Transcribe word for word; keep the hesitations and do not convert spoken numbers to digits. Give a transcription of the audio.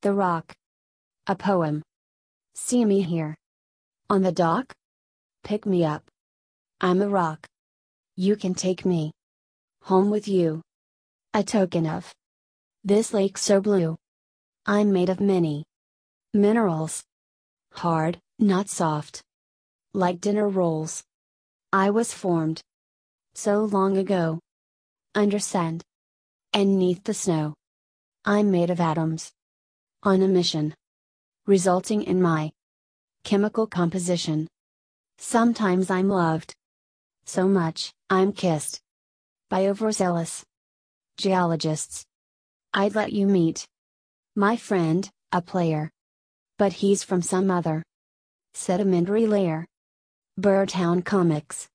The Rock. A poem. See me here. On the dock? Pick me up. I'm a rock. You can take me home with you. A token of this lake so blue. I'm made of many minerals. Hard, not soft. Like dinner rolls. I was formed so long ago. Under sand. And neath the snow. I'm made of atoms. On a mission. Resulting in my chemical composition. Sometimes I'm loved so much, I'm kissed by overzealous geologists. I'd let you meet my friend, a player. But he's from some other sedimentary layer. Birdtown Comics.